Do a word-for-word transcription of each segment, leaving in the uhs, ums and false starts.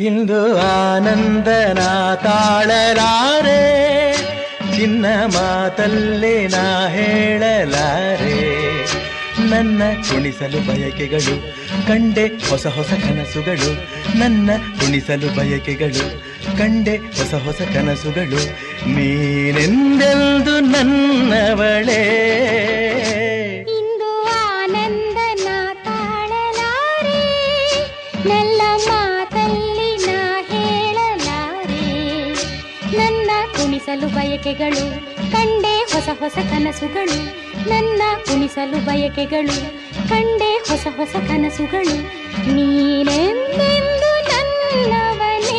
ಇಂದು ಆನಂದನ ತಾಳಲಾರೆ, ಚಿನ್ನ ಮಾತಲ್ಲೇ ನಾ ಹೇಳಲಾರೆ. ನನ್ನ ಕುಣಿಸಲು ಬಯಕೆಗಳು ಕಂಡೆ ಹೊಸ ಹೊಸ ಕನಸುಗಳು, ನನ್ನ ಕುಣಿಸಲು ಬಯಕೆಗಳು ಕಂಡೆ ಹೊಸ ಹೊಸ ಕನಸುಗಳು. ನೀನೆಂದೆಂದು ನನ್ನವಳೇ. ಇಂದು ಆನಂದನ ತಾಳಲಾರೆ, ನನ್ನ ಮಾತಲ್ಲಿ ನಾ ಹೇಳಲಾರೆ. ನನ್ನ ಕುಣಿಸಲು ಬಯಕೆಗಳು ಕಂಡೆ ಹೊಸ ಹೊಸ ಕನಸುಗಳು, ನನ್ನ ಕುಣಿಸಲು ಬಯಕೆಗಳು ಕಂಡೆ ಹೊಸ ಹೊಸ ಕನಸುಗಳು. ನೀನೆಂದೆಂದು ನನ್ನವನೇ.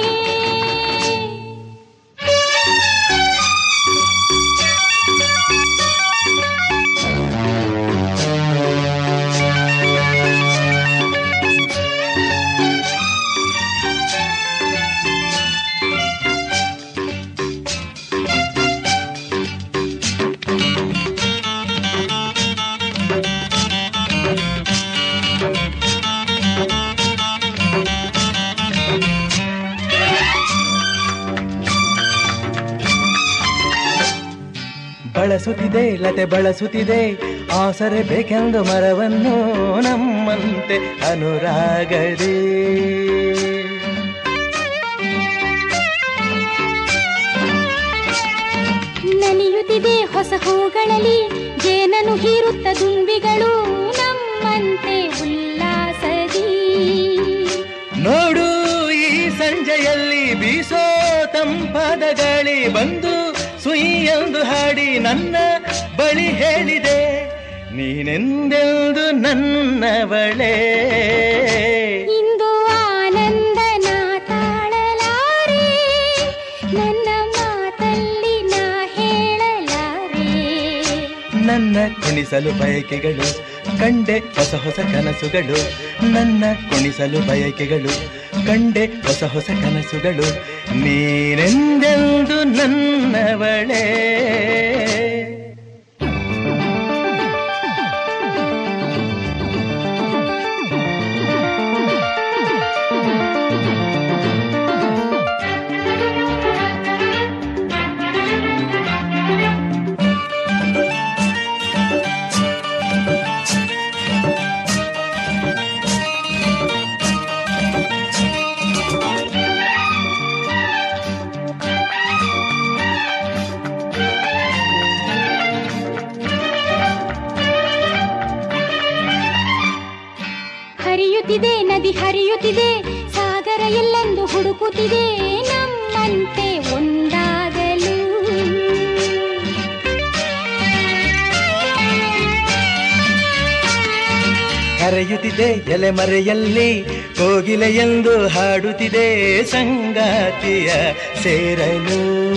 ಬಳಸುತ್ತಿದೆ ಲತೆ ಬಳಸುತ್ತಿದೆ ಆಸರೆ ಬೇಕೆಂದು ಮರವನ್ನು, ನಮ್ಮಂತೆ ಅನುರಾಗದೆ. ನಲಿಯುತ್ತಿದೆ ಹೊಸ ಹೂಗಳಲ್ಲಿ ಜೇನನು ಹೀರುತ್ತ ದುಂಬಿಗಳು, ನಮ್ಮಂತೆ ಉಲ್ಲಾಸದಿ. ನೋಡು ಈ ಸಂಜೆಯಲ್ಲಿ ಬೀಸೋ ತಂಪಾದ ಗಾಳಿ ಬಂದು ಸುಯ್ಯೆಂದು ಹಾಡಿ ನನ್ನ ಬಳಿ ಹೇಳಿದೆ, ನೀನೆಂದೆಂದು ನನ್ನವಳೇ. ಇಂದು ಆನಂದನ ತಾಳಲಾರೆ, ನನ್ನ ಮಾತಲ್ಲಿ ನಾ ಹೇಳಲಾರೆ. ನನ್ನ ಕುಣಿಸಲು ಬಯಕೆಗಳು ಕಂಡೆ ಹೊಸ ಹೊಸ ಕನಸುಗಳು, ನನ್ನ ಕುಣಿಸಲು ಬಯಕೆಗಳು ಕಂಡೆ ಹೊಸ ಹೊಸ ಕನಸುಗಳು. ನೀನೆಂದೆಂದು ನನ್ನವಳೇ. ಹರಿಯುತ್ತಿದೆ ನದಿ ಹರಿಯುತ್ತಿದೆ, ಸಾಗರ ಎಲ್ಲೆಂದು ಹುಡುಕುತ್ತಿದೆ, ನಮ್ಮಂತೆ ಒಂದಾಗಲು. ಕರೆಯುತ್ತಿದೆ ಎಲೆ ಮರೆಯಲ್ಲಿ ಕೋಗಿಲೆ ಎಂದು ಹಾಡುತ್ತಿದೆ, ಸಂಗಾತಿಯ ಸೇರಲು.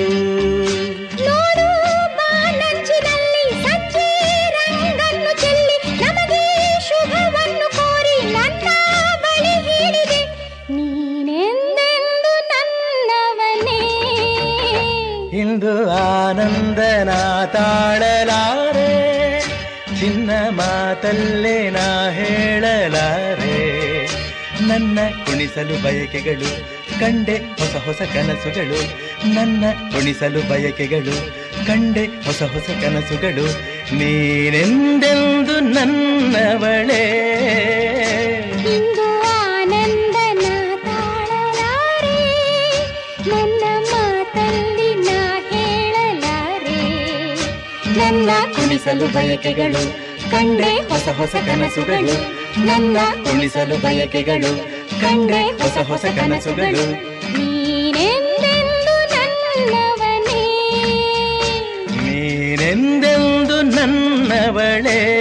ಇಂದು ಆನಂದನ ತಾಳಲಾರೆ, ಚಿನ್ನ ಮಾತಲ್ಲೇ ನಾ ಹೇಳಲಾರೆ. ನನ್ನ ಕುಣಿಸಲು ಬಯಕೆಗಳು ಕಂಡೆ ಹೊಸ ಹೊಸ ಕನಸುಗಳು, ನನ್ನ ಕುಣಿಸಲು ಬಯಕೆಗಳು ಕಂಡೆ ಹೊಸ ಹೊಸ ಕನಸುಗಳು. ನೀನೆಂದೆಂದು ನನ್ನವಳೇ. ಇಂದು ಆನಂದನ ತಾಳಲಾರೆ, ನನ್ನ ಮಾತಲ್ಲಿ ನಾ ಹೇಳಲಾರೆ. ನನ್ನ ಕುಣಿಸಲು ಬಯಕೆಗಳು ಕಂಡೆ ಹೊಸ ಹೊಸ ಕನಸುಗಳು, ನನ್ನ ಕುಣಿಸಲು ಬಯಕೆಗಳು ಕಂಡೆ ಹೊಸ ಹೊಸ ಕನಸುಗಳು. ನೀನೆಂದೆಂದು ನನ್ನವನೇ, ನೀನೆಂದೆಂದು ನನ್ನವಳೇ.